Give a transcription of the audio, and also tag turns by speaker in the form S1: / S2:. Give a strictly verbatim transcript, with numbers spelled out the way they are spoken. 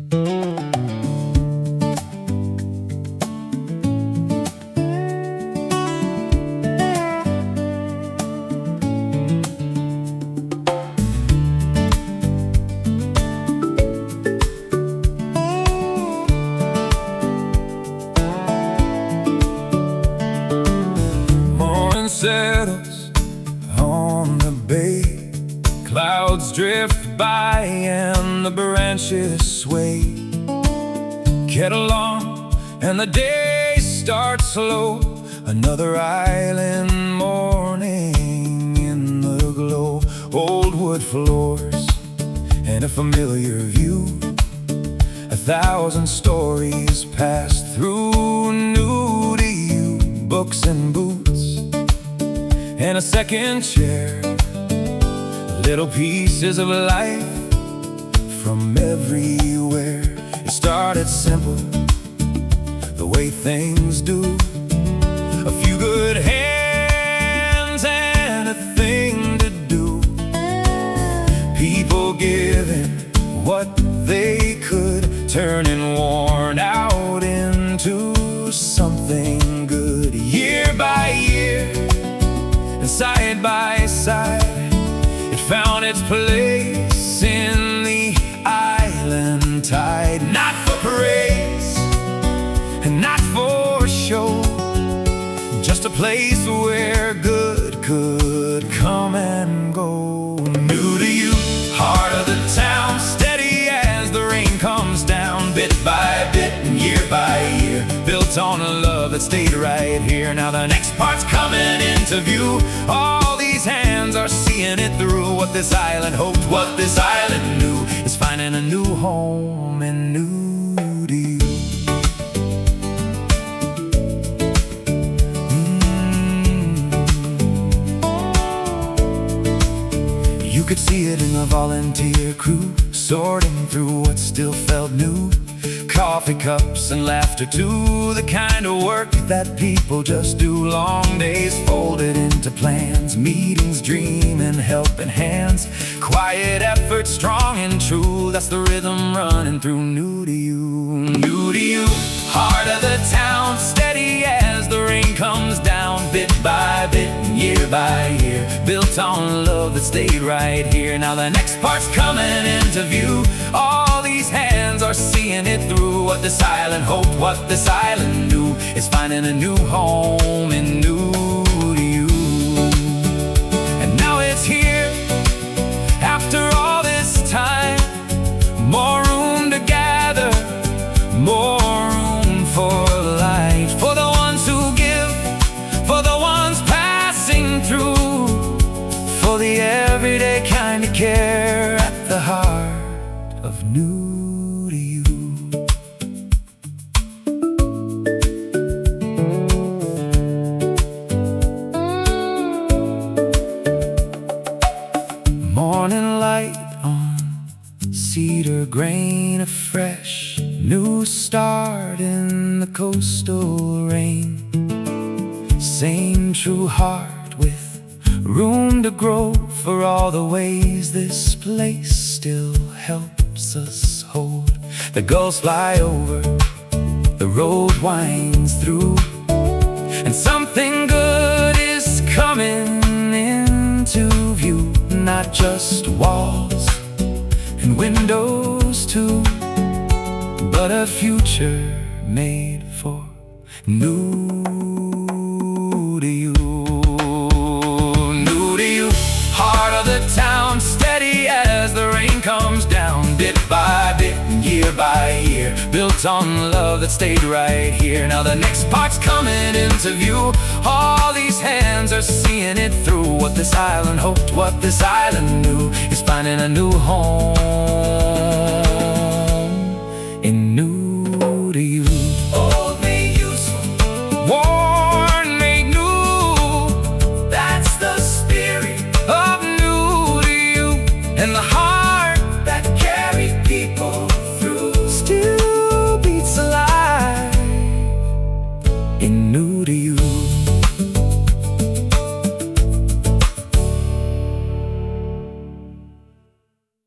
S1: Settles on the bay, clouds drift by and the branches sway. Kettle on and the day starts slow, another island morning in the glow. Old wood floors and a familiar view, a thousand stories passed through. New to you, books and boots and a second chair, little pieces of life from everywhere. It started simple, the way things do. A few good hands and a thing to do. People giving what they could, turning worn out into something good. Year by year, side by side, it found its place in the island tide. Not for praise and not for show, just a place where good could come and go. New to you, heart of the town, steady as the rain comes down. Bit by bit and year by year, built on a love that stayed right here. Now the next part's coming into view. All these hands are seeing it through. What this island hoped, what this island knew, is finding a new home and new to you. mm. You could see it in the volunteer crew, sorting through what still felt new. Coffee cups and laughter too, the kind of work that people just do. Long days folded into plans, meetings, dreaming, helping hands. Quiet effort, strong and true, that's the rhythm running through. New to you, new to you, heart of the town, steady as the rain comes down. Bit by bit and year by year, built on love that stayed right here. Now the next part's coming into view. All these hands are seeing it through. What this island hoped, what this island knew, is finding a new home and new to you. And now it's here, after all this time. More room to gather, more room for light, for the ones who give, for the ones passing through, for the everyday kind of care at the heart of new. Morning light on cedar grain, a fresh new start in the coastal rain. Same true heart with room to grow, for all the ways this place still helps us hold. The gulls fly over, the road winds through, and something good is coming into view. Not just walls and windows too, but a future made for new to you. New to you, heart of the town, steady as the rain comes down. Bit by bit and year by year, built on love that stayed right here. Now the next part's coming into view. All these hands are seeing it through. What this island hoped, what this island knew, is finding a new home.